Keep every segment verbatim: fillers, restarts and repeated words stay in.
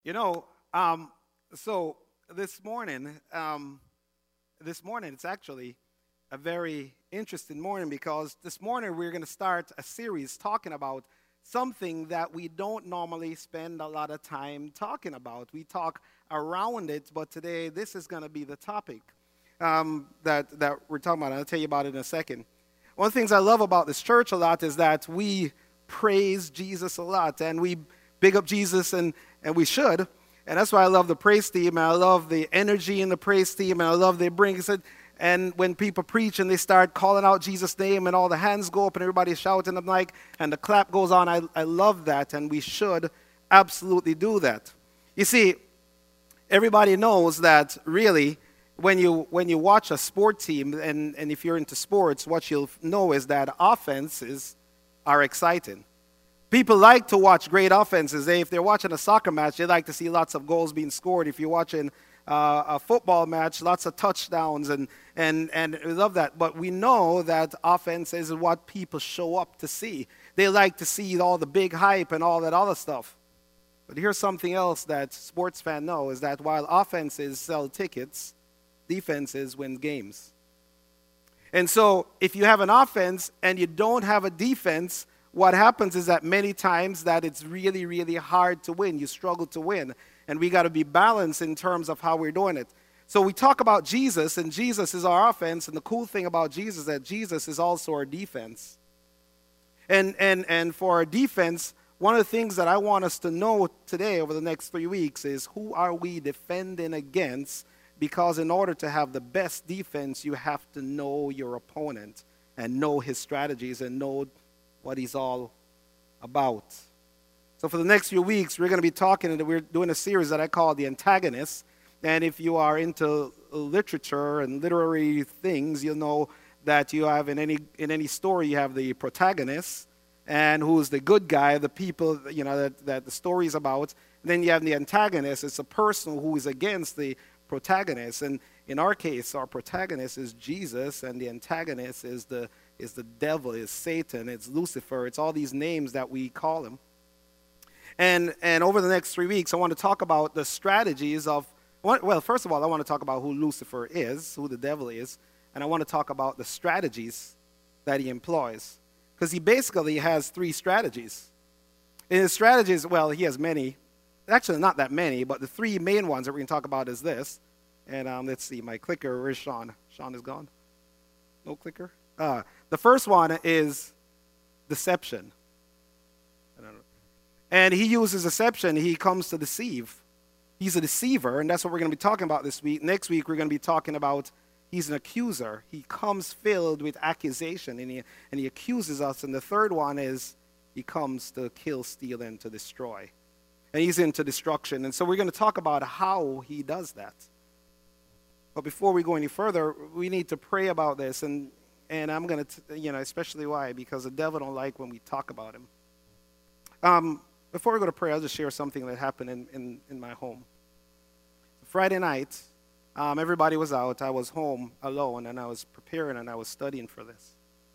You know, um, so this morning, um, this morning it's actually a very interesting morning because this morning we're going to start a series talking about something that we don't normally spend a lot of time talking about. We talk around it, but today this is going to be the topic um, that that we're talking about. I'll tell you about it in a second. One of the things I love about this church a lot is that we praise Jesus a lot and we big up Jesus, and, and we should. And that's why I love the praise team, and I love the energy in the praise team, and I love they bring it. And when people preach and they start calling out Jesus' name and all the hands go up and everybody's shouting, I'm like, and the clap goes on, I, I love that, and we should absolutely do that. You see, everybody knows that really when you when you watch a sport team, and, and if you're into sports, what you'll know is that offenses are exciting. People like to watch great offenses. They, if they're watching a soccer match, they like to see lots of goals being scored. If you're watching uh, a football match, lots of touchdowns, and, and, and we love that. But we know that offense is what people show up to see. They like to see all the big hype and all that other stuff. But here's something else that sports fans know, is that while offenses sell tickets, defenses win games. And so if you have an offense and you don't have a defense, what happens is that many times that it's really, really hard to win. You struggle to win. And we got to be balanced in terms of how we're doing it. So we talk about Jesus, and Jesus is our offense. And the cool thing about Jesus is that Jesus is also our defense. And, and, and for our defense, one of the things that I want us to know today over the next three weeks is who are we defending against? Because in order to have the best defense, you have to know your opponent and know his strategies and know what he's all about. So for the next few weeks, we're going to be talking, and we're doing a series that I call The Antagonist. And if you are into literature and literary things, you'll know that you have in any in any story, you have the protagonist, and who's the good guy, the people, you know, that, that the story is about. And then you have the antagonist. It's a person who is against the protagonist. And in our case, our protagonist is Jesus, and the antagonist is the is the devil, is Satan, it's Lucifer, it's all these names that we call him. And and over the next three weeks, I want to talk about the strategies of, well, first of all, I want to talk about who Lucifer is, who the devil is, and I want to talk about the strategies that he employs. Because he basically has three strategies. And his strategies, well, he has many, actually not that many, but the three main ones that we're going to talk about is this. And um, let's see, my clicker, where's Sean? Sean is gone? No clicker? Uh, the first one is deception. I don't know. And he uses deception. He comes to deceive. He's a deceiver, and that's what we're going to be talking about this week. Next week, we're going to be talking about he's an accuser. He comes filled with accusation, and he, and he accuses us. And the third one is he comes to kill, steal, and to destroy. And he's into destruction. And so we're going to talk about how he does that. But before we go any further, we need to pray about this. And And I'm going to, you know, especially why? Because the devil don't like when we talk about him. Um, before we go to prayer, I'll just share something that happened in, in, in my home. Friday night, um, everybody was out. I was home alone, and I was preparing, and I was studying for this.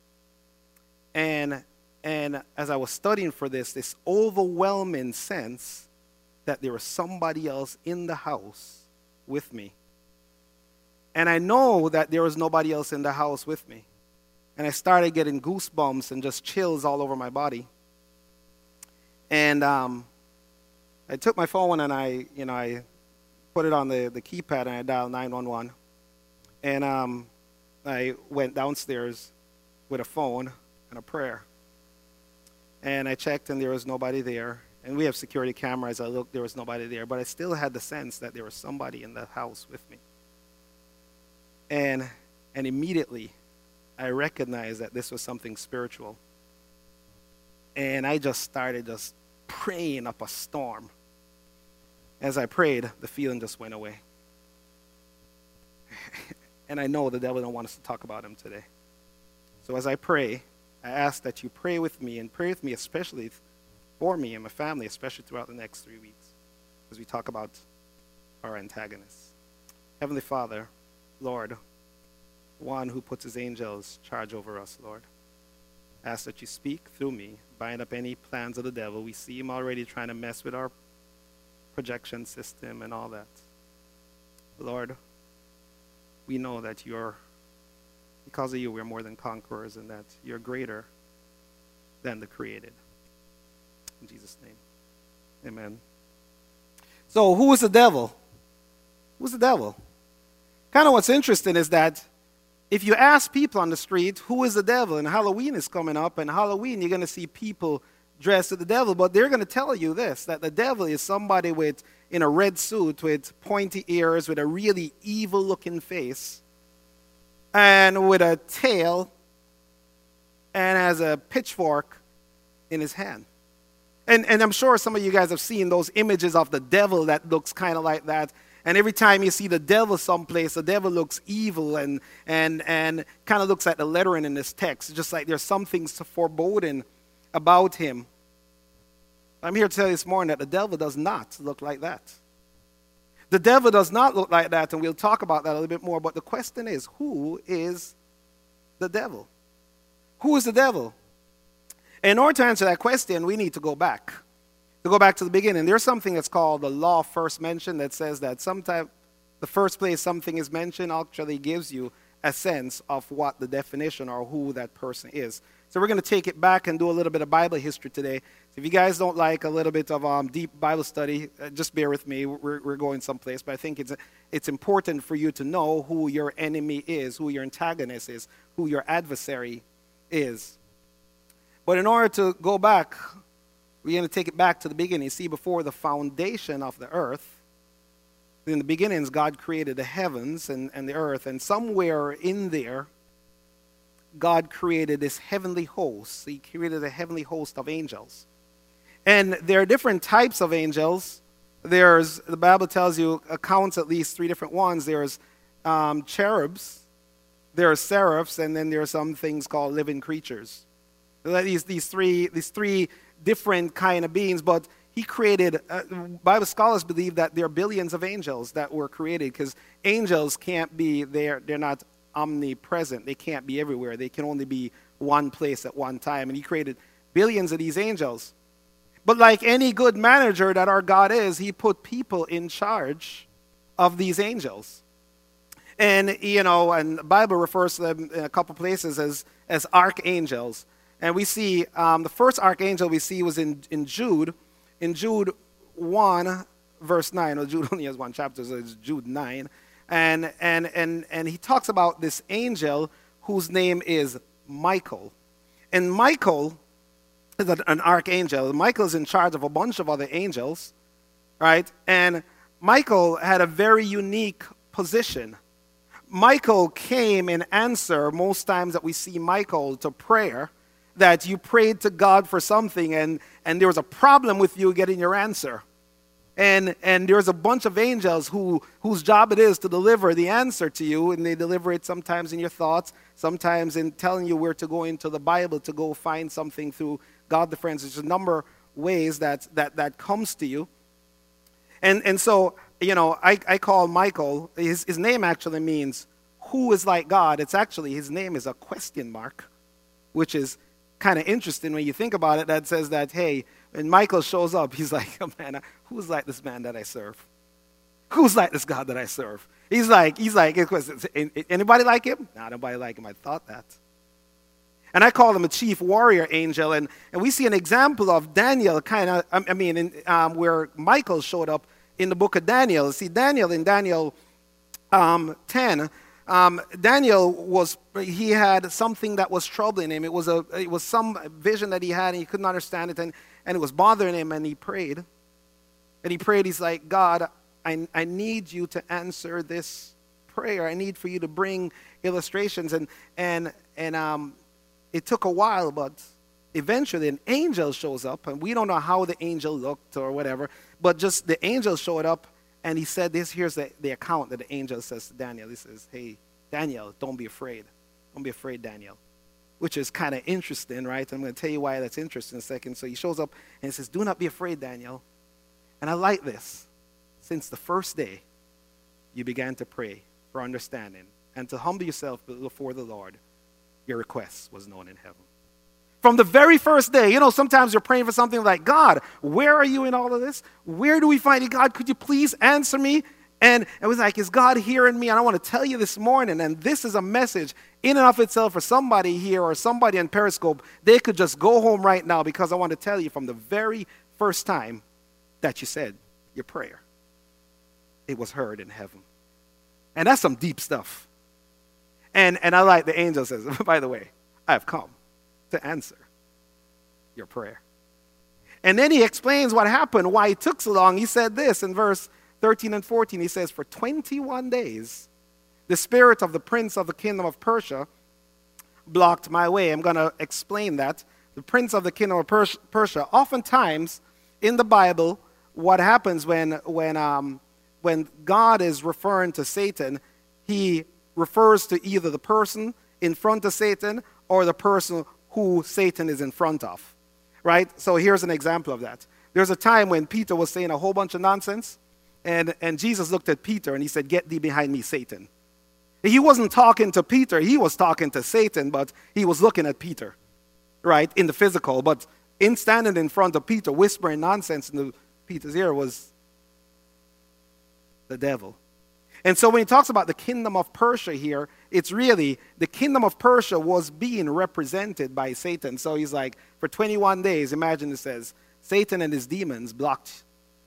And, and as I was studying for this, this overwhelming sense that there was somebody else in the house with me. And I know that there was nobody else in the house with me. And I started getting goosebumps and just chills all over my body. And um, I took my phone and I, you know, I put it on the, the keypad and I dialed nine one one. And um, I went downstairs with a phone and a prayer. And I checked and there was nobody there. And we have security cameras. I looked, there was nobody there. But I still had the sense that there was somebody in the house with me. And and immediately, I recognized that this was something spiritual. And I just started just praying up a storm. As I prayed, the feeling just went away. And I know the devil don't want us to talk about him today. So as I pray, I ask that you pray with me, and pray with me especially for me and my family, especially throughout the next three weeks, as we talk about our antagonists. Heavenly Father, Lord, one who puts his angels charge over us, Lord. Ask that you speak through me, bind up any plans of the devil. We see him already trying to mess with our projection system and all that. Lord, we know that you're, because of you, we're more than conquerors, and that you're greater than the created. In Jesus' name, amen. So who is the devil? Who's the devil? Kind of what's interesting is that if you ask people on the street, who is the devil? And Halloween is coming up, and Halloween you're going to see people dressed as the devil, but they're going to tell you this, that the devil is somebody with in a red suit with pointy ears, with a really evil-looking face, and with a tail, and has a pitchfork in his hand. And, and I'm sure some of you guys have seen those images of the devil that looks kind of like that. And every time you see the devil someplace, the devil looks evil and, and, and kind of looks like the lettering in this text. Just like there's something foreboding about him. I'm here to tell you this morning that the devil does not look like that. The devil does not look like that, and we'll talk about that a little bit more. But the question is, who is the devil? Who is the devil? In order to answer that question, we need to go back. To go back to the beginning. There's something that's called the law of first mention that says that sometimes the first place something is mentioned actually gives you a sense of what the definition or who that person is. So we're going to take it back and do a little bit of Bible history today. So if you guys don't like a little bit of um, deep Bible study, uh, just bear with me. We're, we're going someplace. But I think it's, it's important for you to know who your enemy is, who your antagonist is, who your adversary is. But in order to go back, we're going to take it back to the beginning. See, before the foundation of the earth, in the beginnings, God created the heavens and, and the earth. And somewhere in there, God created this heavenly host. He created a heavenly host of angels. And there are different types of angels. There's, the Bible tells you, accounts at least three different ones. There's um, cherubs, there are seraphs, and then there are some things called living creatures. These, these, three, these three different kind of beings, but he created, uh, Bible scholars believe that there are billions of angels that were created, because angels can't be there, they're not omnipresent. They can't be everywhere. They can only be one place at one time. And he created billions of these angels. But like any good manager that our God is, he put people in charge of these angels. And, you know, and the Bible refers to them in a couple places as, as archangels. And we see um, the first archangel we see was in, in Jude. In Jude one, verse nine. Well, Jude only has one chapter, so it's Jude nine. And, and, and, and he talks about this angel whose name is Michael. And Michael is an archangel. Michael is in charge of a bunch of other angels, right? And Michael had a very unique position. Michael came in answer, most times that we see Michael, to prayer, that you prayed to God for something and, and there was a problem with you getting your answer. And, and there's a bunch of angels who, whose job it is to deliver the answer to you, and they deliver it sometimes in your thoughts, sometimes in telling you where to go into the Bible to go find something through God the Friends. There's a number of ways that, that, that comes to you. And, and so, you know, I, I call Michael, his, his name actually means who is like God. It's actually, his name is a question mark, which is kind of interesting when you think about it. That says that, hey, when Michael shows up, he's like, oh, man, who's like this man that I serve? Who's like this God that I serve? He's like, he's like, anybody like him? Nah, nobody like him. I thought that. And I call him a chief warrior angel. And, and we see an example of Daniel kind of, I mean, in, um, where Michael showed up in the book of Daniel. See, Daniel, in Daniel um, ten, Um, Daniel was, he had something that was troubling him. It was, a, it was some vision that he had, and he couldn't understand it, and, and it was bothering him, and he prayed. And he prayed, he's like, God, I, I need you to answer this prayer. I need for you to bring illustrations. And, and, and um, it took a while, but eventually an angel shows up, and we don't know how the angel looked or whatever, but just the angel showed up. And he said this, here's the, the account that the angel says to Daniel. He says, hey, Daniel, don't be afraid. Don't be afraid, Daniel. Which is kind of interesting, right? I'm going to tell you why that's interesting in a second. So he shows up and he says, do not be afraid, Daniel. And I like this. Since the first day you began to pray for understanding and to humble yourself before the Lord, your request was known in heaven. From the very first day, you know, sometimes you're praying for something like, God, where are you in all of this? Where do we find you? God, could you please answer me? And it was like, is God hearing me? And I want to tell you this morning, and this is a message in and of itself for somebody here or somebody in Periscope. They could just go home right now, because I want to tell you from the very first time that you said your prayer, it was heard in heaven. And that's some deep stuff. And, and I like the angel says, by the way, I have come to answer your prayer. And then he explains what happened, why it took so long. He said this in verse thirteen and fourteen. He says, for twenty-one days, the spirit of the prince of the kingdom of Persia blocked my way. I'm going to explain that. The prince of the kingdom of Pers- Persia. Oftentimes in the Bible, what happens when, when, um, when God is referring to Satan, he refers to either the person in front of Satan or the person who Satan is in front of, right? So here's an example of that. There's a time when Peter was saying a whole bunch of nonsense, and, and Jesus looked at Peter and he said, get thee behind me, Satan. He wasn't talking to Peter, he was talking to Satan, but he was looking at Peter, right, in the physical. But in standing in front of Peter, whispering nonsense in the, Peter's ear was the devil. And so when he talks about the kingdom of Persia here, it's really the kingdom of Persia was being represented by Satan. So he's like, for twenty-one days, imagine it says, Satan and his demons blocked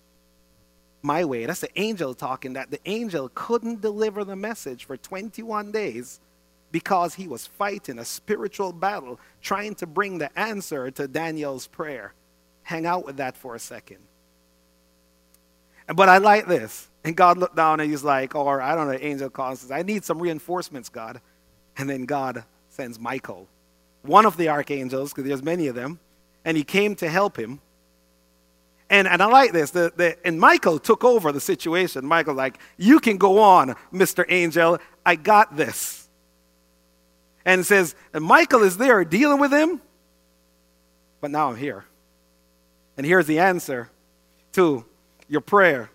my way. That's the angel talking, that the angel couldn't deliver the message for twenty-one days because he was fighting a spiritual battle, trying to bring the answer to Daniel's prayer. Hang out with that for a second. But I like this. And God looked down and he's like, or I don't know, the angel calls, says, I need some reinforcements, God. And then God sends Michael, one of the archangels, because there's many of them, and he came to help him. And, and I like this. The, the, and Michael took over the situation. Michael's like, you can go on, Mister Angel. I got this. And it says, and Michael is there dealing with him, but now I'm here. And here's the answer to your prayer.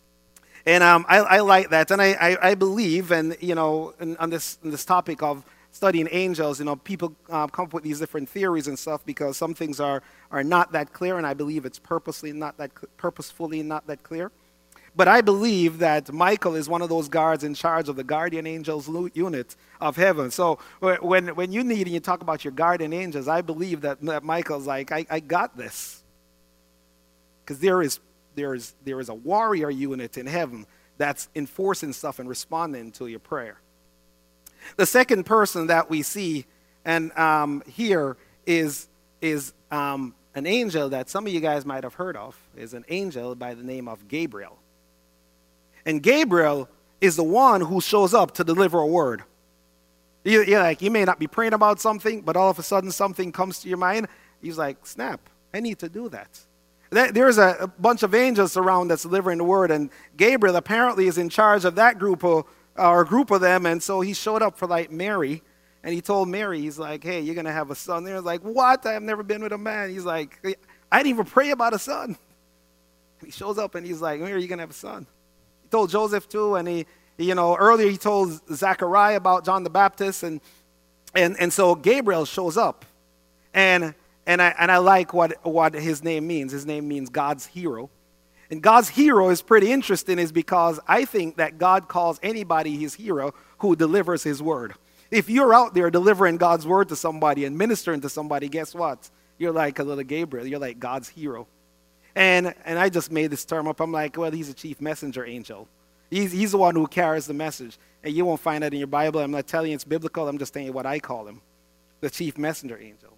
And um, I, I like that, and I, I, I believe, and you know, in, on this in this topic of studying angels, you know, people uh, come up with these different theories and stuff because some things are are not that clear, and I believe it's purposely not that purposefully not that clear. But I believe that Michael is one of those guards in charge of the guardian angels unit of heaven. So when when you need and you talk about your guardian angels, I believe that, that Michael's like, I, I got this, because there is. There is, there is a warrior unit in heaven that's enforcing stuff and responding to your prayer. The second person that we see and um, here is, is um, an angel that some of you guys might have heard of, is an angel by the name of Gabriel. And Gabriel is the one who shows up to deliver a word. You, you're like, you may not be praying about something, but all of a sudden something comes to your mind. He's like, snap, I need to do that. There's a bunch of angels around that's delivering the word, and Gabriel apparently is in charge of that group of, or a group of them, and so he showed up for like Mary, and he told Mary, he's like, hey, you're going to have a son. They're like, what? I've never been with a man. He's like, I didn't even pray about a son. He shows up and he's like, Mary, you're going to have a son. He told Joseph too, and he, you know, earlier he told Zechariah about John the Baptist, and and, and so Gabriel shows up, and And I, and I like what, what his name means. His name means God's hero. And God's hero is pretty interesting, is because I think that God calls anybody his hero who delivers his word. If you're out there delivering God's word to somebody and ministering to somebody, guess what? You're like a little Gabriel. You're like God's hero. And and I just made this term up. I'm like, well, he's a chief messenger angel. He's, he's the one who carries the message. And you won't find that in your Bible. I'm not telling you it's biblical. I'm just telling you what I call him, the chief messenger angel.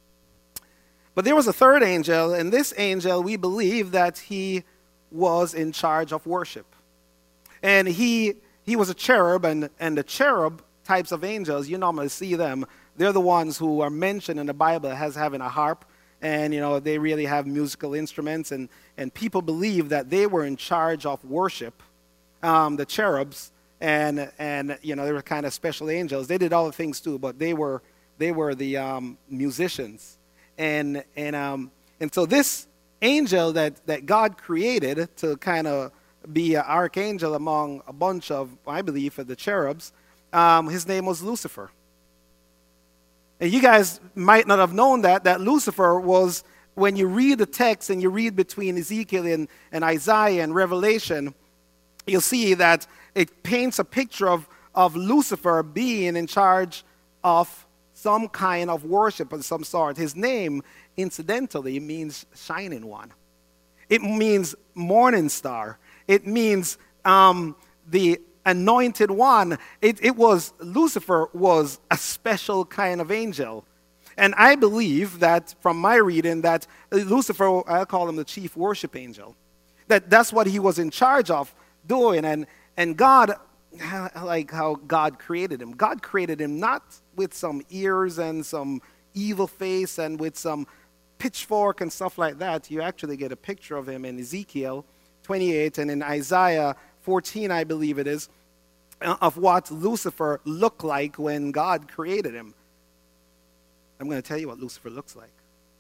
But there was a third angel, and this angel, we believe that he was in charge of worship. And he he was a cherub, and, and the cherub types of angels, you normally see them. They're the ones who are mentioned in the Bible as having a harp, and you know they really have musical instruments, and, and people believe that they were in charge of worship, um, the cherubs, and and you know they were kind of special angels. They did all the things too, but they were they were the um, musicians. And and um and so this angel that, that God created to kind of be an archangel among a bunch of, I believe, of the cherubs, um, his name was Lucifer. And you guys might not have known that, that Lucifer was, when you read the text and you read between Ezekiel and, and Isaiah and Revelation, you'll see that it paints a picture of, of Lucifer being in charge of some kind of worship of some sort. His name, incidentally, means shining one. It means morning star. It means um, the anointed one. It, it was, Lucifer was a special kind of angel. And I believe that, from my reading, that Lucifer, I'll call him the chief worship angel. That that's what he was in charge of doing. And, and God, like how God created him. God created him not with some ears and some evil face and with some pitchfork and stuff like that. You actually get a picture of him in Ezekiel twenty-eight and in Isaiah fourteen, I believe it is, of what Lucifer looked like when God created him. I'm going to tell you what Lucifer looks like.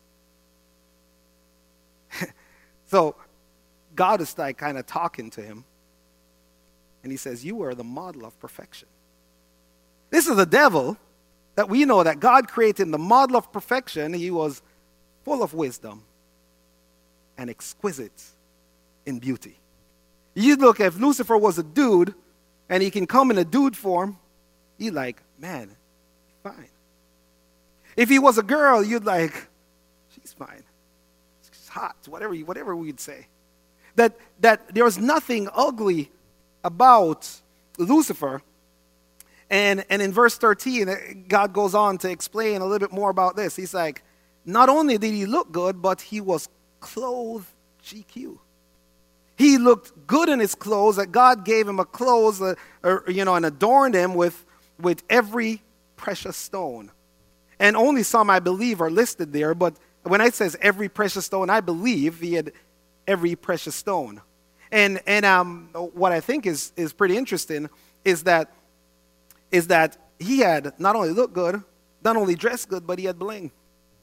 So God is like kind of talking to him. And he says, you are the model of perfection. This is the devil that we know that God created in the model of perfection. He was full of wisdom and exquisite in beauty. You look, if Lucifer was a dude and he can come in a dude form, you'd like, man, fine. If he was a girl, you'd like, she's fine. She's hot, whatever, whatever we'd say. That, that there was nothing ugly about Lucifer. And, and in verse thirteen, God goes on to explain a little bit more about this. He's like, not only did he look good, but he was clothed G Q. He looked good in his clothes, that God gave him a clothes, uh, or, you know, and adorned him with, with every precious stone. And only some, I believe, are listed there. But when it says every precious stone, I believe he had every precious stone. And and um, what I think is, is pretty interesting is that is that he had not only looked good, not only dressed good, but he had bling.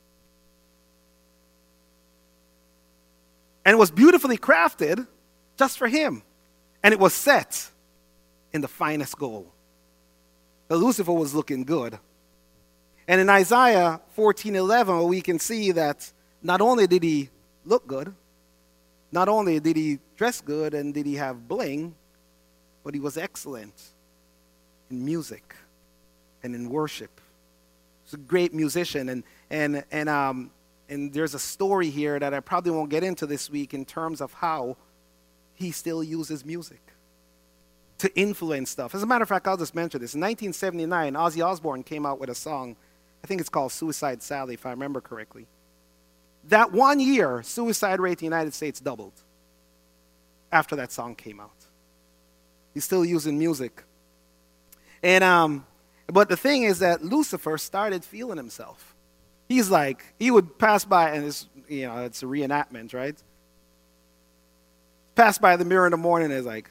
And it was beautifully crafted just for him. And it was set in the finest gold. But Lucifer was looking good. And in Isaiah fourteen eleven, we can see that not only did he look good, not only did he dress good and did he have bling, but he was excellent in music and in worship. He's a great musician. And, and, and, um, and there's a story here that I probably won't get into this week in terms of how he still uses music to influence stuff. As a matter of fact, I'll just mention this. In nineteen seventy-nine, Ozzy Osbourne came out with a song. I think it's called Suicide Sally, if I remember correctly. That one year, suicide rate in the United States doubled after that song came out. He's still using music. And um, but the thing is that Lucifer started feeling himself. He's like, he would pass by, and it's, you know, it's a reenactment, right? Pass by the mirror in the morning and is like,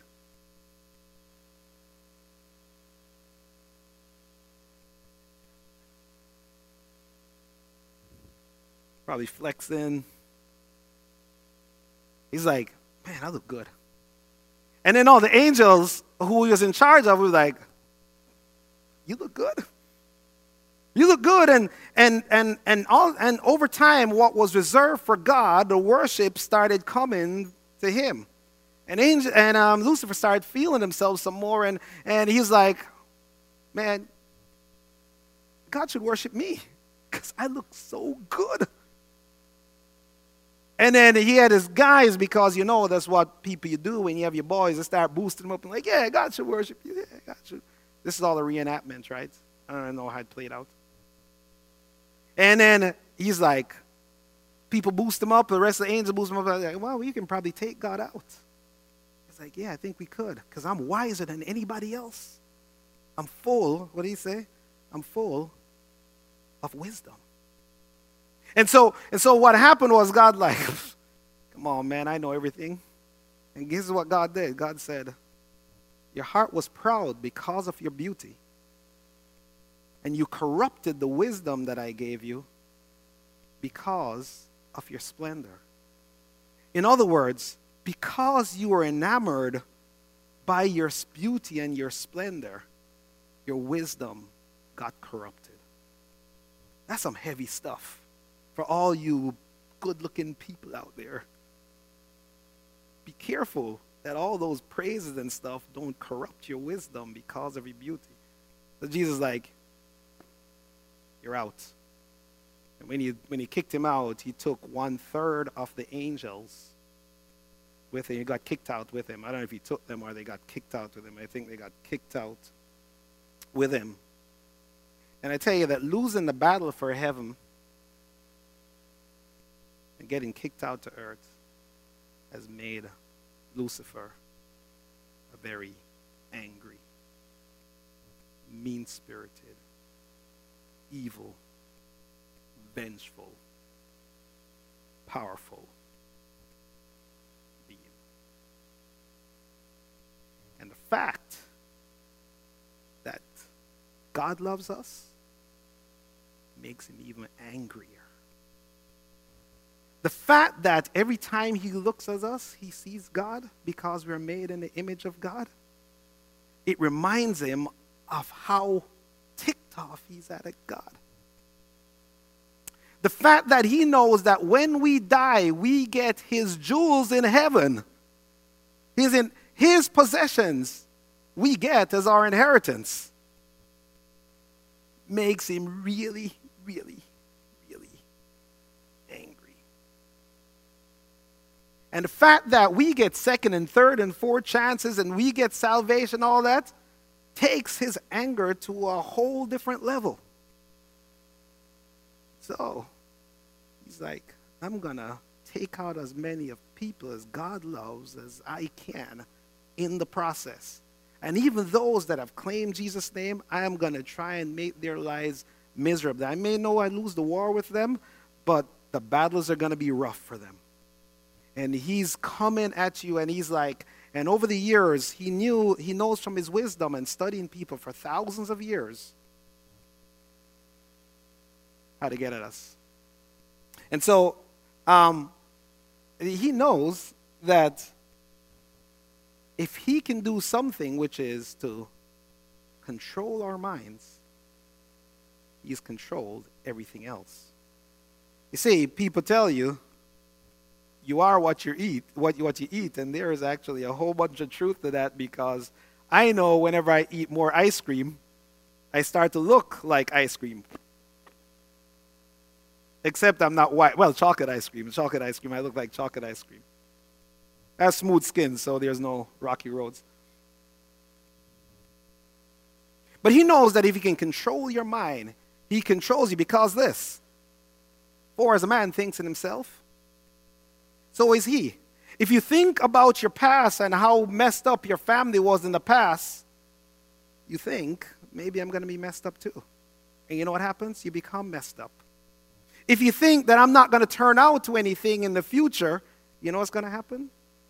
probably flexing. He's like, man, I look good. And then all the angels who he was in charge of was like, you look good. You look good. And and and and all and over time, what was reserved for God, the worship started coming to him. And angel and um, Lucifer started feeling himself some more, and, and he's like, man, God should worship me because I look so good. And then he had his guys, because you know that's what people you do when you have your boys, they start boosting them up and like, yeah, God should worship you. Yeah, God should. This is all a reenactment, right? I don't know how it played out. And then he's like, people boost him up, the rest of the angels boost him up. Like, well, you can probably take God out. He's like, yeah, I think we could, because I'm wiser than anybody else. I'm full, what did he say? I'm full of wisdom. And so, and so what happened was God like, come on, man, I know everything. And this is what God did. God said, your heart was proud because of your beauty. And you corrupted the wisdom that I gave you because of your splendor. In other words, because you were enamored by your beauty and your splendor, your wisdom got corrupted. That's some heavy stuff for all you good-looking people out there. Be careful that all those praises and stuff don't corrupt your wisdom because of your beauty. So Jesus is like, you're out. And when he, when he kicked him out, he took one-third of the angels with him. He got kicked out with him. I don't know if he took them or they got kicked out with him. I think they got kicked out with him. And I tell you that losing the battle for heaven and getting kicked out to earth has made Lucifer a very angry, mean-spirited, evil, vengeful, powerful being. And the fact that God loves us makes him even angrier. The fact that every time he looks at us, he sees God because we're made in the image of God, it reminds him of how ticked off he's at God. The fact that he knows that when we die, we get his jewels in heaven. He's in his possessions we get as our inheritance. Makes him really, really, really angry. And the fact that we get second and third and fourth chances and we get salvation, all that, takes his anger to a whole different level. So, he's like, I'm going to take out as many of people as God loves as I can in the process. And even those that have claimed Jesus' name, I am going to try and make their lives miserable. I may know I lose the war with them, but the battles are going to be rough for them. And he's coming at you, and he's like, and over the years, he knew, he knows from his wisdom and studying people for thousands of years how to get at us. And so um, he knows that if he can do something, which is to control our minds, he's controlled everything else. You see, people tell you, you are what you eat, what you, what you eat, and there is actually a whole bunch of truth to that, because I know whenever I eat more ice cream, I start to look like ice cream. Except I'm not white. Well, chocolate ice cream. Chocolate ice cream, I look like chocolate ice cream. I have smooth skin, so there's no rocky roads. But he knows that if he can control your mind, he controls you, because this, for as a man thinks in himself, so is he. If you think about your past and how messed up your family was in the past, you think, maybe I'm going to be messed up too. And you know what happens? You become messed up. If you think that I'm not going to turn out to anything in the future, you know what's going to happen?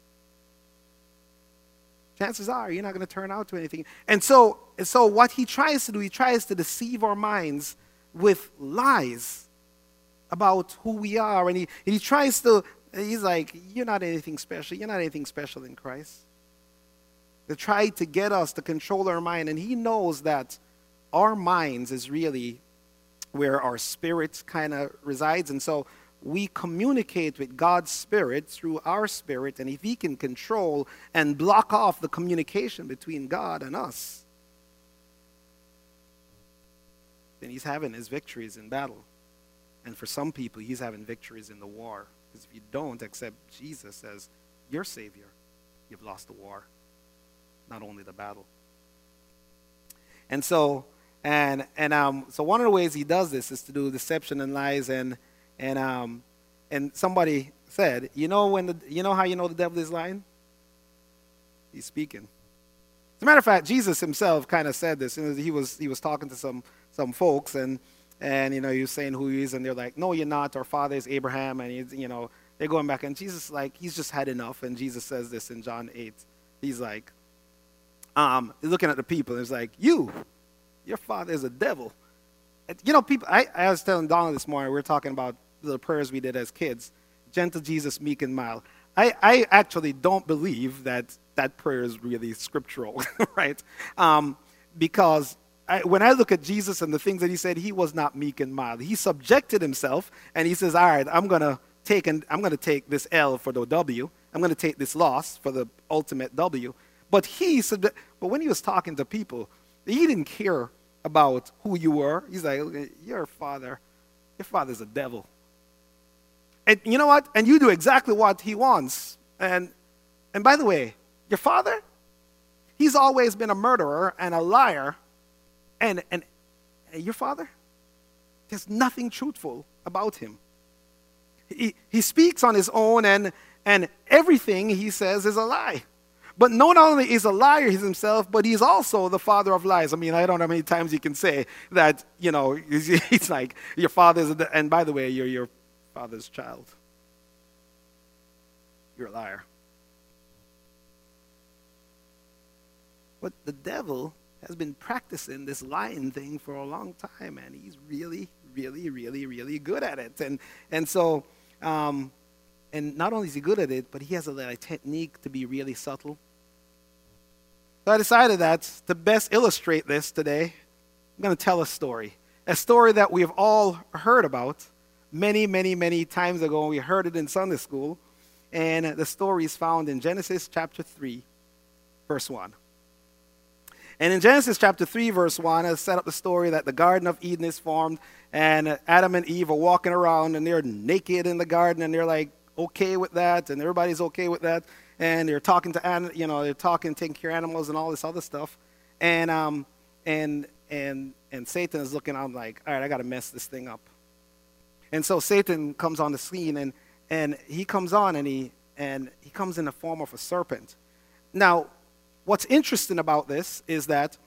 Chances are you're not going to turn out to anything. And so, and so what he tries to do, he tries to deceive our minds with lies about who we are. And he, and he tries to, he's like, you're not anything special. You're not anything special in Christ. They try to get us to control our mind. And he knows that our minds is really where our spirit kind of resides. And so we communicate with God's spirit through our spirit. And if he can control and block off the communication between God and us, then he's having his victories in battle. And for some people, he's having victories in the war. Because if you don't accept Jesus as your Savior, you've lost the war, not only the battle. And so, and and um, so one of the ways he does this is to do deception and lies. And and um, and somebody said, you know when the you know how you know the devil is lying? He's speaking. As a matter of fact, Jesus himself kind of said this. He was he was talking to some some folks, and. And, you know, he was saying who he is, and they're like, no, you're not. Our father is Abraham. And, he's, you know, they're going back. And Jesus, like, he's just had enough. And Jesus says this in John eight. He's like, um, he's looking at the people. And he's like, you, your father is a devil. And, you know, people, I, I was telling Donna this morning, we were talking about the prayers we did as kids. Gentle Jesus, meek and mild. I, I actually don't believe that that prayer is really scriptural, right? Um, because I, when I look at Jesus and the things that he said, he was not meek and mild. He subjected himself, and he says, all right, I'm going to take and I'm going to take this L for the W. I'm going to take this loss for the ultimate W. But he said, but when he was talking to people, he didn't care about who you were. He's like, your father, your father's a devil. And you know what? And you do exactly what he wants. And and by the way, your father, he's always been a murderer and a liar. And and, and your father, there's nothing truthful about him. He he speaks on his own, and and everything he says is a lie. But not only is a liar he's himself, but he's also the father of lies. I mean, I don't know how many times you can say that, you know, it's like your father's, a, and by the way, you're your father's child. You're a liar. But the devil has been practicing this lying thing for a long time, and he's really, really, really, really good at it. And and so, um, and not only is he good at it, but he has a like, technique to be really subtle. So I decided that to best illustrate this today, I'm going to tell a story. A story that we've all heard about many, many, many times ago. We heard it in Sunday school. And the story is found in Genesis chapter three, verse one. And in Genesis chapter three, verse one, I set up the story that the Garden of Eden is formed, and Adam and Eve are walking around, and they're naked in the garden, and they're like okay with that, and everybody's okay with that. And they're talking to, you know, they're talking, taking care of animals and all this other stuff. And um, and and and Satan is looking out like, all right, I got to mess this thing up. And so Satan comes on the scene, and and he comes on, and he and he comes in the form of a serpent. Now, what's interesting about this is that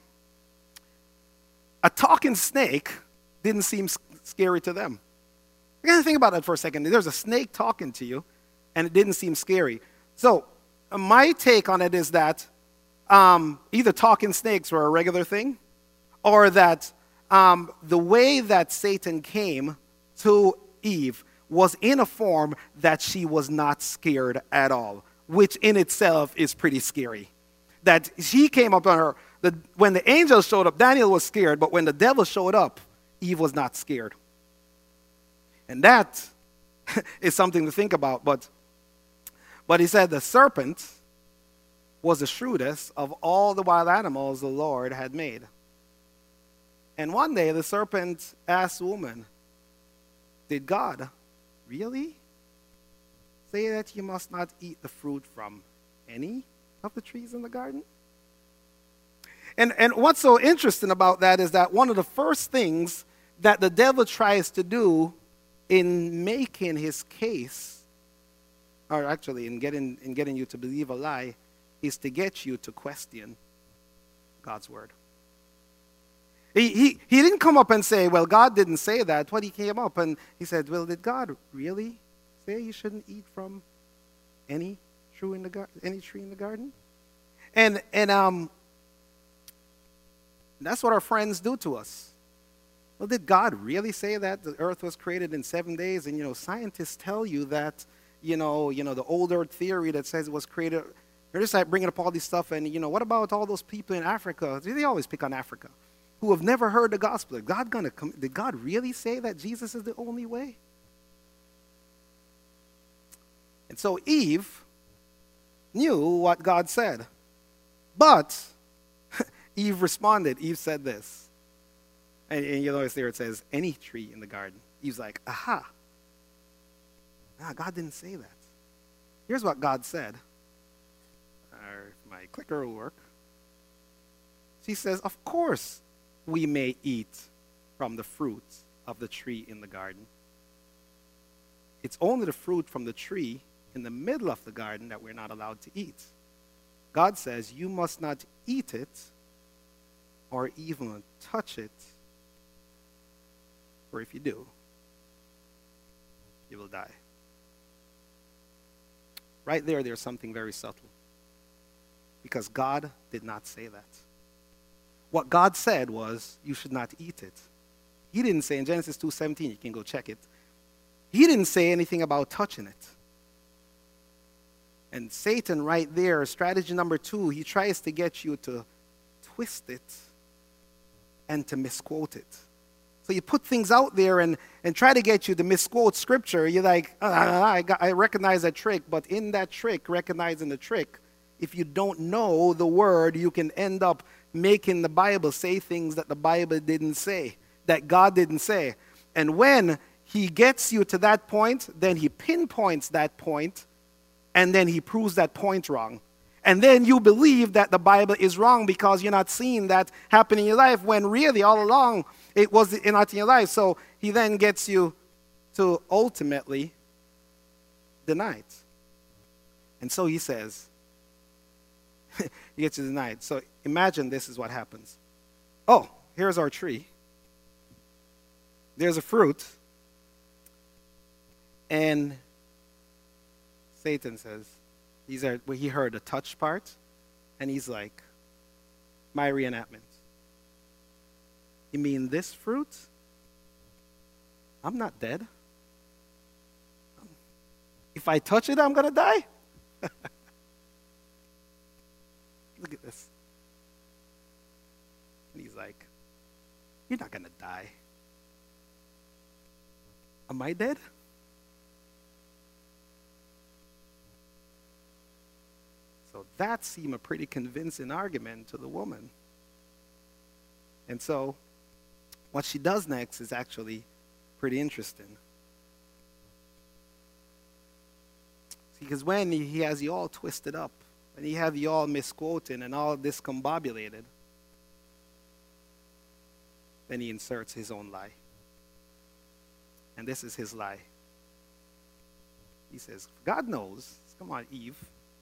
a talking snake didn't seem scary to them. You got to think about that for a second. There's a snake talking to you, and it didn't seem scary. So my take on it is that um, either talking snakes were a regular thing, or that um, the way that Satan came to Eve was in a form that she was not scared at all, which in itself is pretty scary. That she came up on her, the, when the angels showed up, Daniel was scared, but when the devil showed up, Eve was not scared. And that is something to think about, but But he said the serpent was the shrewdest of all the wild animals the Lord had made. And one day the serpent asked the woman, did God really say that you must not eat the fruit from any of the trees in the garden? And, and what's so interesting about that is that one of the first things that the devil tries to do in making his case, or actually in getting, in getting you to believe a lie, is to get you to question God's word. He, he, he didn't come up and say, well, God didn't say that. What he came up and he said, well, did God really say you shouldn't eat from any tree in the, gar- any tree in the garden? And, and um, that's what our friends do to us. Well, did God really say that the earth was created in seven days? And, you know, scientists tell you that, you know, you know, the old earth theory that says it was created. They're just like bringing up all this stuff. And, you know, what about all those people in Africa? They always pick on Africa, who have never heard the gospel. Is God gonna come, did God really say that Jesus is the only way? And so Eve knew what God said. But Eve responded. Eve said this. And, and you notice there it says, any tree in the garden. Eve's like, aha. Ah, God didn't say that. Here's what God said. Or if my clicker will work. She says, of course we may eat from the fruit of the tree in the garden. It's only the fruit from the tree in the middle of the garden that we're not allowed to eat. God says you must not eat it or even touch it, or if you do, you will die. Right there, there's something very subtle. Because God did not say that. What God said was, you should not eat it. He didn't say in Genesis two seventeen, you can go check it. He didn't say anything about touching it. And Satan right there, strategy number two, he tries to get you to twist it and to misquote it. So you put things out there and, and try to get you to misquote scripture. You're like, oh, I, got, I recognize that trick, but in that trick, recognizing the trick, if you don't know the word, you can end up making the Bible say things that the Bible didn't say, that God didn't say. And when he gets you to that point, then he pinpoints that point, and then he proves that point wrong. And then you believe that the Bible is wrong because you're not seeing that happen in your life, when really all along it was not in your life. So he then gets you to ultimately deny it. And so he says, he gets you denied. So imagine this is what happens. Oh, here's our tree. There's a fruit. And Satan says, These are, well, he heard the touch part, and he's like, my reenactment. You mean this fruit? I'm not dead. If I touch it, I'm going to die? Look at this. And he's like, you're not going to die. Am I dead? So that seemed a pretty convincing argument to the woman. And so what she does next is actually pretty interesting. Because when he has you all twisted up, when he have you all misquoting and all discombobulated, then he inserts his own lie. And this is his lie. He says, God knows. Come on, Eve.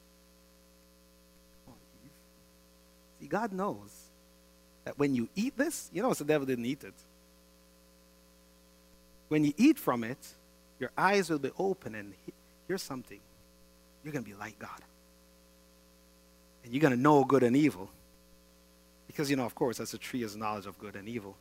Come on, Eve. See, God knows that when you eat this, you notice the devil didn't eat it. When you eat from it, your eyes will be open, and here's something. You're going to be like God. And you're going to know good and evil. Because, you know, of course, that's a tree is knowledge of good and evil.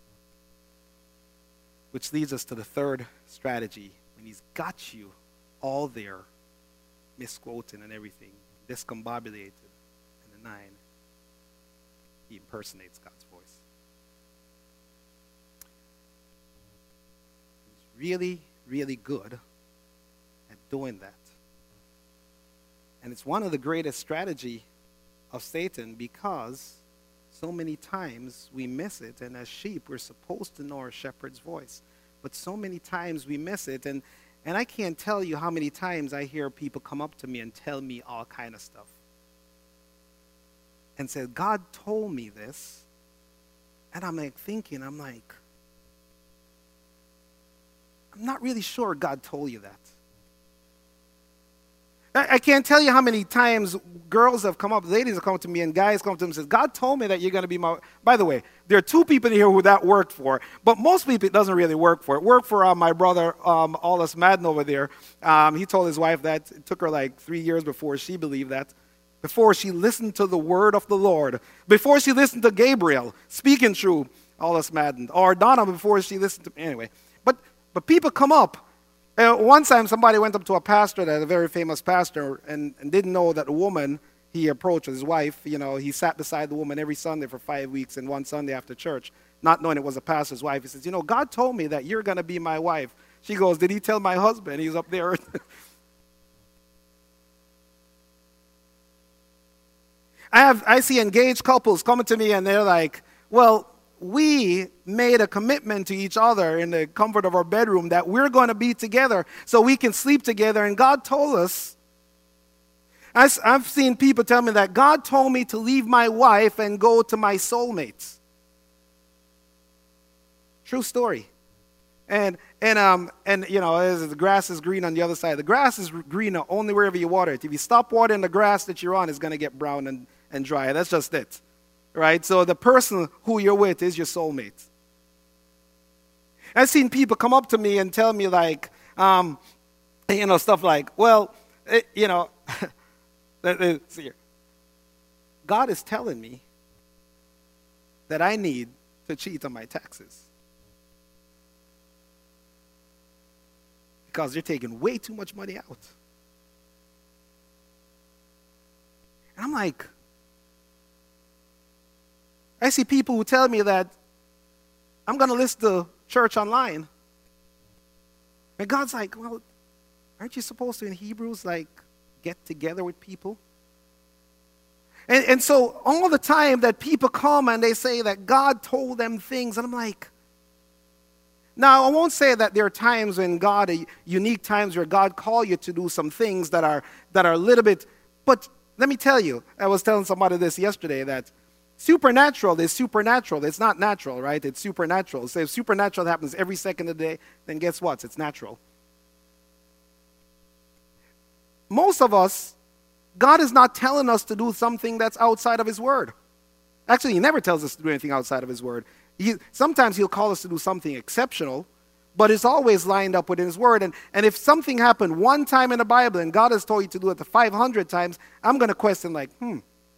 Which leads us to the third strategy. When he's got you all there, misquoting and everything, discombobulated and denying, he impersonates God's voice. He's really, really good at doing that. And it's one of the greatest strategy of Satan, because so many times we miss it, and as sheep we're supposed to know our shepherd's voice. But so many times we miss it, and, and I can't tell you how many times I hear people come up to me and tell me all kind of stuff. And say, God told me this. And I'm like thinking, I'm like, I'm not really sure God told you that. I can't tell you how many times girls have come up, ladies have come up to me, and guys come up to me and says, God told me that you're going to be my... By the way, there are two people here who that worked for, but most people it doesn't really work for. It worked for uh, my brother, um, Aldous Madden over there. Um, he told his wife that. It took her like three years before she believed that, before she listened to the word of the Lord, before she listened to Gabriel speaking through Aldous Madden, or Donna before she listened to... Anyway, but, but people come up. Uh, one time somebody went up to a pastor, that a very famous pastor, and, and didn't know that the woman he approached with his wife, you know, he sat beside the woman every Sunday for five weeks and one Sunday after church, not knowing it was a pastor's wife. He says, you know, God told me that you're going to be my wife. She goes, did he tell my husband? He's up there. I have I see engaged couples coming to me and they're like, well, we made a commitment to each other in the comfort of our bedroom that we're going to be together so we can sleep together. And God told us, I've seen people tell me that God told me to leave my wife and go to my soulmates. True story. And, and, um, and you know, the grass is green on the other side. The grass is green only wherever you water it. If you stop watering the grass that you're on, it's going to get brown and, and dry. That's just it. Right? So the person who you're with is your soulmate. I've seen people come up to me and tell me like, um, you know, stuff like, well, it, you know, see here. God is telling me that I need to cheat on my taxes. Because they're taking way too much money out. And I'm like, I see people who tell me that I'm going to list the church online. And God's like, well, aren't you supposed to in Hebrews like get together with people? And, and so all the time that people come and they say that God told them things, and I'm like, now I won't say that there are times when God, unique times where God call you to do some things that are that are a little bit, but let me tell you, I was telling somebody this yesterday, that supernatural is supernatural. It's not natural, right? It's supernatural. So if supernatural happens every second of the day, then guess what? It's natural. Most of us, God is not telling us to do something that's outside of his word. Actually, he never tells us to do anything outside of his word. He, sometimes he'll call us to do something exceptional, but it's always lined up within his word. And, and if something happened one time in the Bible and God has told you to do it the five hundred times, I'm going to question like, hmm.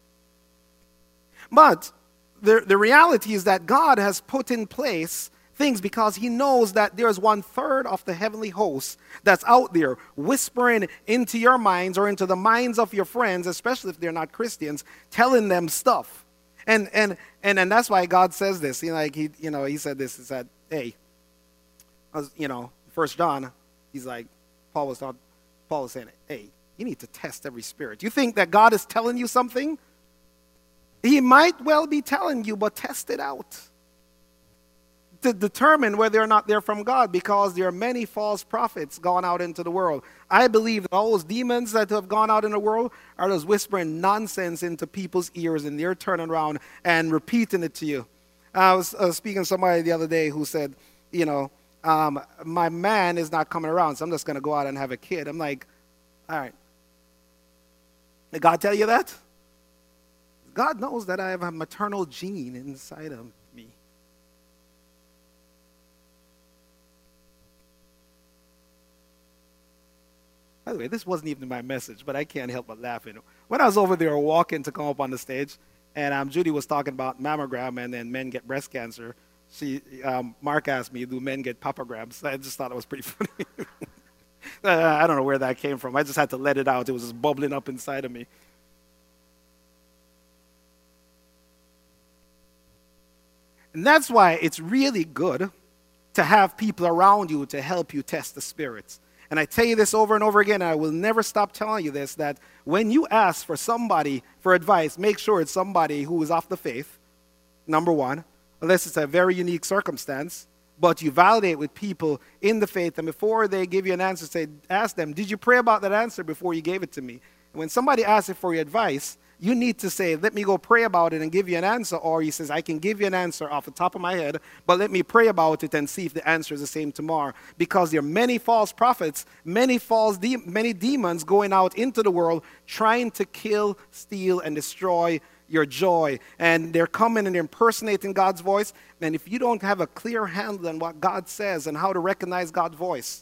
But the, the reality is that God has put in place things because he knows that there's one third of the heavenly hosts that's out there whispering into your minds or into the minds of your friends, especially if they're not Christians, telling them stuff. And and and, and that's why God says this. You know, like he, you know, he said this, he said, hey, I was, you know, First John, he's like, Paul was not, Paul was saying, hey, you need to test every spirit. You think that God is telling you something? He might well be telling you, but test it out to determine whether or not they're from God, because there are many false prophets gone out into the world. I believe that all those demons that have gone out in the world are just whispering nonsense into people's ears, and they're turning around and repeating it to you. I was uh, speaking to somebody the other day who said, you know, um, my man is not coming around, so I'm just going to go out and have a kid. I'm like, all right. Did God tell you that? God knows that I have a maternal gene inside of me. By the way, this wasn't even my message, but I can't help but laughing. When I was over there walking to come up on the stage, and um, Judy was talking about mammogram and then men get breast cancer, she, um, Mark asked me, do men get papograms? I just thought it was pretty funny. I don't know where that came from. I just had to let it out. It was just bubbling up inside of me. And that's why it's really good to have people around you to help you test the spirits. And I tell you this over and over again, and I will never stop telling you this, that when you ask for somebody for advice, make sure it's somebody who is off the faith, number one, unless it's a very unique circumstance, but you validate with people in the faith, and before they give you an answer, say, ask them, did you pray about that answer before you gave it to me? And when somebody asks you for your advice, you need to say, let me go pray about it and give you an answer. Or he says, I can give you an answer off the top of my head, but let me pray about it and see if the answer is the same tomorrow. Because there are many false prophets, many false, de- many demons going out into the world trying to kill, steal, and destroy your joy. And they're coming and they're impersonating God's voice. And if you don't have a clear handle on what God says and how to recognize God's voice,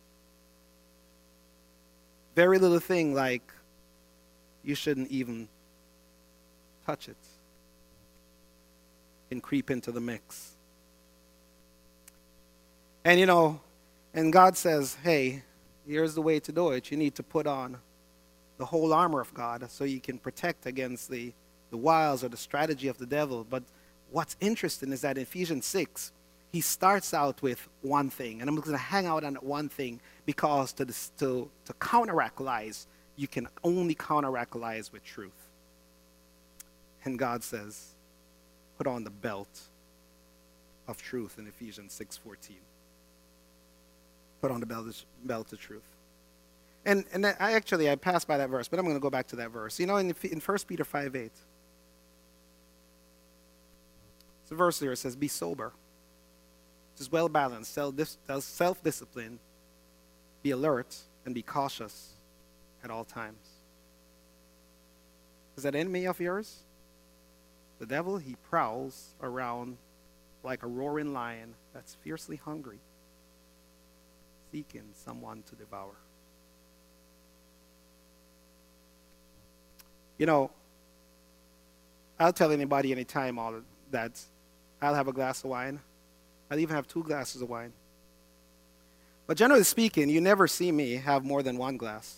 very little thing like you shouldn't even touch it and creep into the mix. And you know, and God says, hey, here's the way to do it. You need to put on the whole armor of God so you can protect against the, the wiles or the strategy of the devil. But what's interesting is that in Ephesians six, he starts out with one thing. And I'm going to hang out on that one thing because to, to, to counteract lies, you can only counteract lies with truth. And God says, put on the belt of truth in Ephesians six fourteen. Put on the belt of, belt of truth. And and I actually, I passed by that verse, but I'm going to go back to that verse. You know, in, in First Peter five eight, it's a verse there. It says, be sober. Just well balanced, self-disciplined, be alert, and be cautious at all times. Is that enemy of yours? The devil, he prowls around like a roaring lion that's fiercely hungry, seeking someone to devour. You know, I'll tell anybody anytime all that I'll have a glass of wine. I'll even have two glasses of wine. But generally speaking, you never see me have more than one glass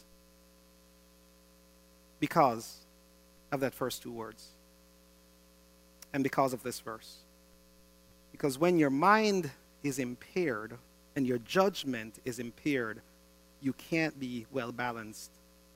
because of that first two words and because of this verse. Because when your mind is impaired and your judgment is impaired, you can't be well balanced.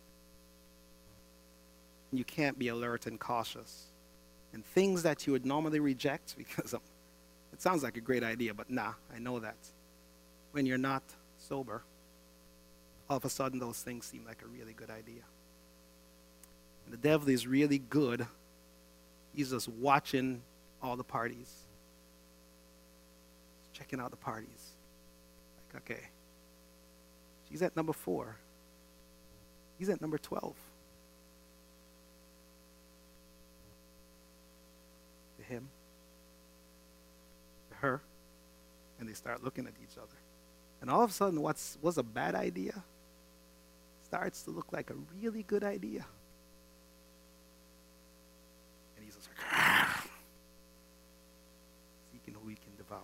You can't be alert and cautious. And things that you would normally reject because of, it sounds like a great idea, but nah, I know that. When you're not sober, all of a sudden those things seem like a really good idea. And the devil is really good. He's just watching all the parties. Checking out the parties. Like, okay, she's at number four. He's at number twelve. To him, to her, and they start looking at each other. And all of a sudden, what's was a bad idea starts to look like a really good idea. And he's just like, ah, seeking who he can devour.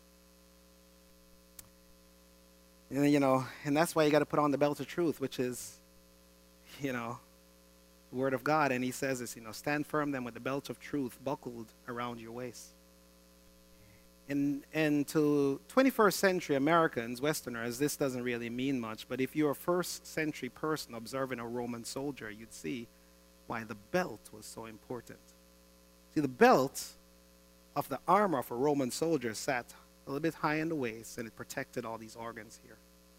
And, you know, and that's why you got to put on the belt of truth, which is, you know, the word of God. And he says this, you know, stand firm then with the belt of truth buckled around your waist. And, and to twenty-first century Americans, Westerners, this doesn't really mean much. But if you're a first century person observing a Roman soldier, you'd see why the belt was so important. See, the belt of the armor of a Roman soldier sat a little bit high in the waist, and it protected all these organs here.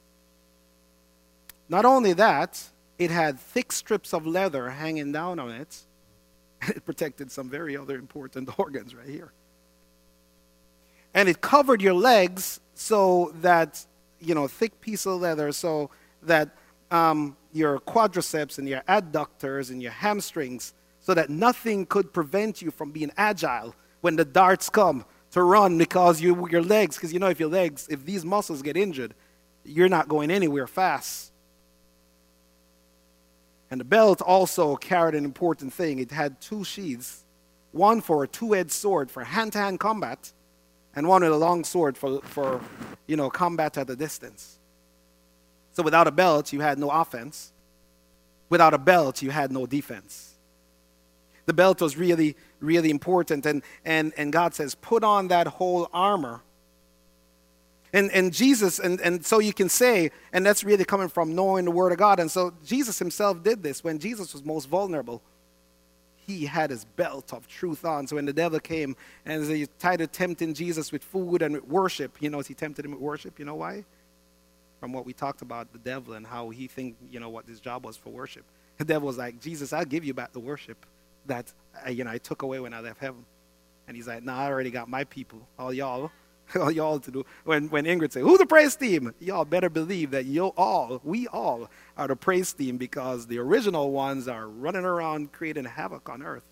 Not only that, it had thick strips of leather hanging down on it, and it protected some very other important organs right here. And it covered your legs so that, you know, thick piece of leather so that um, your quadriceps and your adductors and your hamstrings, so that nothing could prevent you from being agile when the darts come to run, because you, your legs, because you know if your legs, if these muscles get injured, you're not going anywhere fast. And the belt also carried an important thing. It had two sheaths, one for a two-edged sword for hand-to-hand combat, and one with a long sword for, for, you know, combat at a distance. So without a belt, you had no offense. Without a belt, you had no defense. The belt was really, really important. And, and, and God says, put on that whole armor. And, and Jesus, and, and so you can say, and that's really coming from knowing the Word of God. And so Jesus himself did this. When Jesus was most vulnerable, he had his belt of truth on. So when the devil came and he tried to tempt Jesus with food and with worship, you know, he tempted him with worship. You know why? From what we talked about the devil and how he think, you know, what his job was for worship. The devil was like, Jesus, I'll give you back the worship that, uh, you know, I took away when I left heaven. And he's like, nah, I already got my people, all y'all. All y'all to do. When, when Ingrid said, who's the praise team? Y'all better believe that you all, we all are the praise team, because the original ones are running around creating havoc on earth.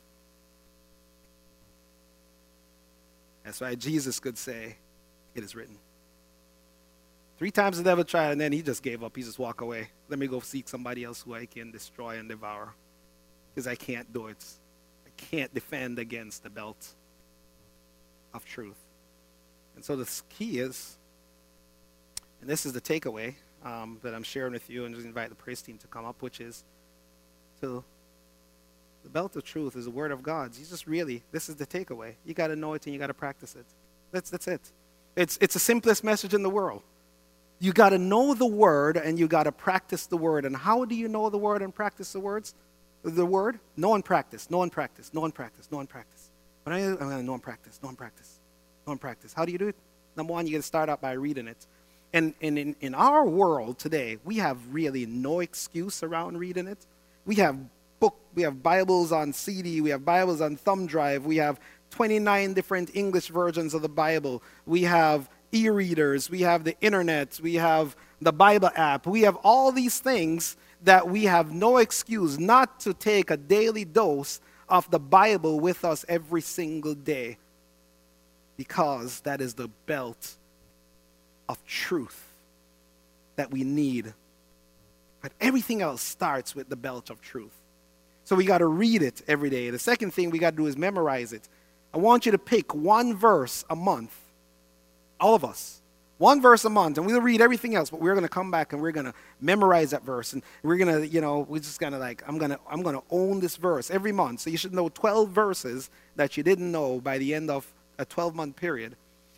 That's why Jesus could say, it is written. Three times the devil tried, and then he just gave up. He just walked away. Let me go seek somebody else who I can destroy and devour, because I can't do it. I can't defend against the belt of truth. And so the key is, and this is the takeaway um, that I'm sharing with you, and just invite the praise team to come up, which is to the belt of truth is the Word of God. You just really, this is the takeaway. You got to know it and you got to practice it. That's that's it. It's it's the simplest message in the world. You got to know the Word and you got to practice the Word. And how do you know the Word and practice the words? The Word? Know and practice. Know and practice. Know and practice. Know and practice. When I, I'm going to know and practice. Know and practice. On practice. How do you do it? Number one, you got to start out by reading it. And, and in, in our world today, we have really no excuse around reading it. We have book, we have Bibles on C D, we have Bibles on thumb drive, we have twenty-nine different English versions of the Bible. We have e-readers, we have the internet, we have the Bible app. We have all these things that we have no excuse not to take a daily dose of the Bible with us every single day. Because that is the belt of truth that we need. But everything else starts with the belt of truth. So we got to read it every day. The second thing we got to do is memorize it. I want you to pick one verse a month. All of us. One verse a month. And we'll read everything else, but we're going to come back and we're going to memorize that verse. And we're going to, you know, we're just going to like, I'm going to I'm going to own this verse every month. So you should know twelve verses that you didn't know by the end of a twelve-month period.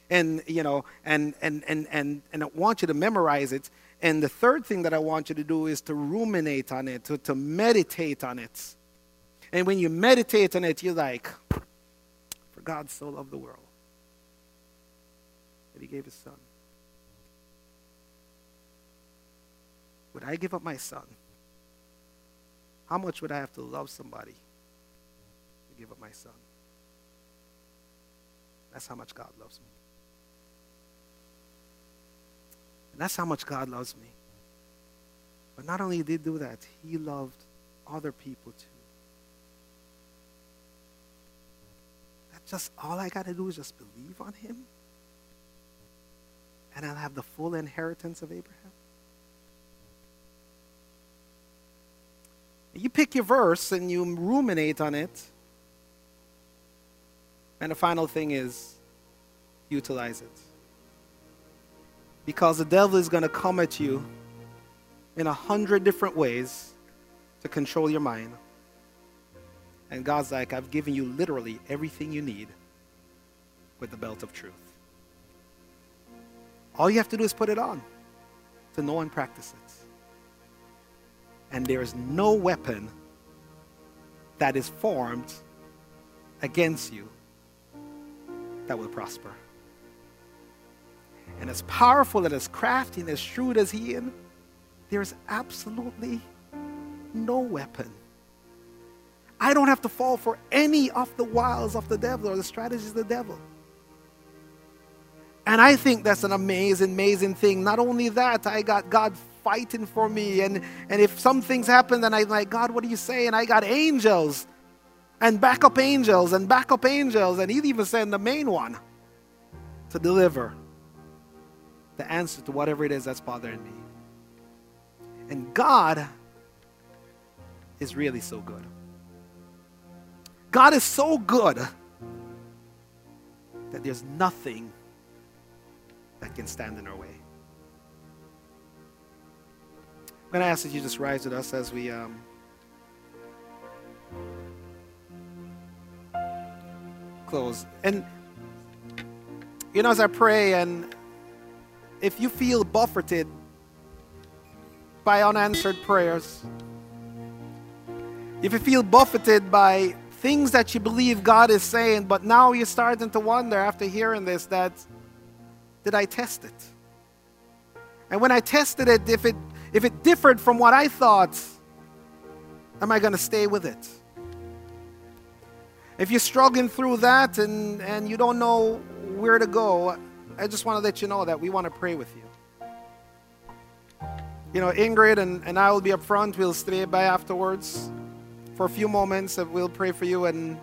And, you know, and, and, and, and, and I want you to memorize it. And the third thing that I want you to do is to ruminate on it, to, to meditate on it. And when you meditate on it, you're like, for God so loved the world that he gave his son. Would I give up my son? How much would I have to love somebody to give up my son? That's how much God loves me. And that's how much God loves me. But not only did he do that, he loved other people too. That's just all I got to do is just believe on him. And I'll have the full inheritance of Abraham. You pick your verse and you ruminate on it. And the final thing is, utilize it. Because the devil is going to come at you in a hundred different ways to control your mind. And God's like, I've given you literally everything you need with the belt of truth. All you have to do is put it on, to know and practice it. And there is no weapon that is formed against you that will prosper. And as powerful and as crafty and as shrewd as he is, there is absolutely no weapon. I don't have to fall for any of the wiles of the devil or the strategies of the devil. And I think that's an amazing, amazing thing. Not only that, I got God fighting for me. And, and if some things happen, then I'm like, God, what do you say? And I got angels and backup angels and backup angels. And he'd even send the main one to deliver the answer to whatever it is that's bothering me. And God is really so good. God is so good that there's nothing that can stand in our way. I'm going to ask that you just rise with us as we um, close. And, you know, as I pray, and if you feel buffeted by unanswered prayers, if you feel buffeted by things that you believe God is saying, but now you're starting to wonder after hearing this that, did I test it? And when I tested it, if it if it differed from what I thought, am I going to stay with it? If you're struggling through that and, and you don't know where to go, I just want to let you know that we want to pray with you. You know, Ingrid and, and I will be up front. We'll stay by afterwards for a few moments, and we'll pray for you. And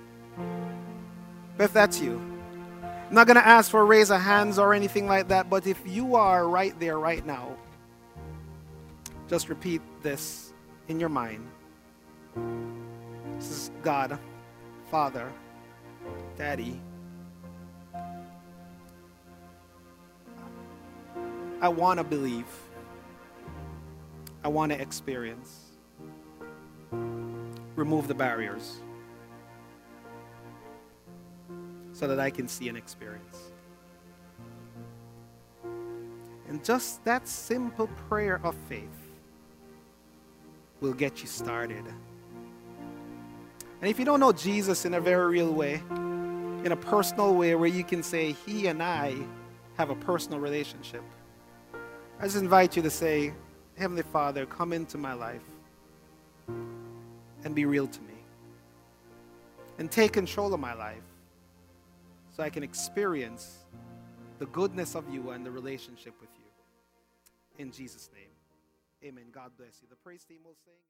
if that's you, I'm not going to ask for a raise of hands or anything like that, but if you are right there right now, just repeat this in your mind. This is God, Father, Daddy. I want to believe. I want to experience. Remove the barriers so that I can see and experience. And just that simple prayer of faith will get you started. And if you don't know Jesus in a very real way, in a personal way where you can say, he and I have a personal relationship, I just invite you to say, Heavenly Father, come into my life and be real to me. And take control of my life so I can experience the goodness of you and the relationship with you. In Jesus' name, amen. God bless you. The praise team will sing.